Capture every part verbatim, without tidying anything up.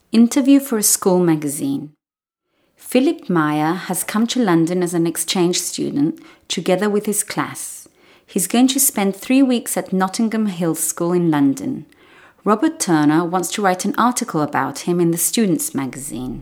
Interview for a school magazine. Philip Meyer has come to London as an exchange student together with his class. He's going to spend three weeks at Nottingham Hill School in London. Robert Turner wants to write an article about him in the Students' magazine.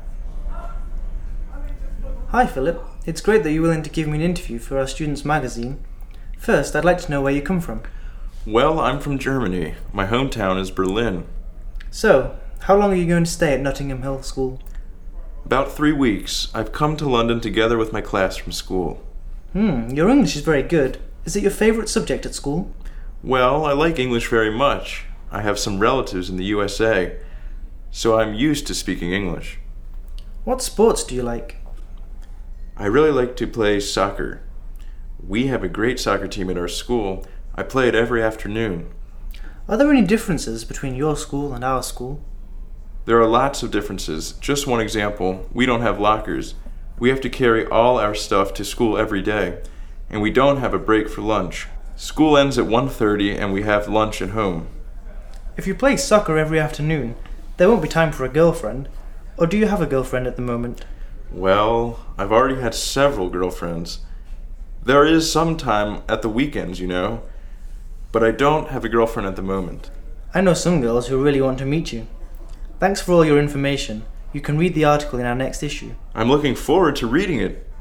Hi Philip, it's great that you're willing to give me an interview for our Students' magazine. First, I'd like to know where you come from. Well, I'm from Germany. My hometown is Berlin. So, how long are you going to stay at Nottingham Hill School? About three weeks. I've come to London together with my class from school. Hmm, your English is very good. Is it your favourite subject at school? Well, I like English very much. I have some relatives in the U S A, so I'm used to speaking English. What sports do you like? I really like to play soccer. We have a great soccer team at our school. I play it every afternoon. Are there any differences between your school and our school? There are lots of differences. Just one example, we don't have lockers. We have to carry all our stuff to school every day, and we don't have a break for lunch. School ends at one thirty and we have lunch at home. If you play soccer every afternoon, there won't be time for a girlfriend. Or do you have a girlfriend at the moment? Well, I've already had several girlfriends. There is some time at the weekends, you know, but I don't have a girlfriend at the moment. I know some girls who really want to meet you. Thanks for all your information. You can read the article in our next issue. I'm looking forward to reading it.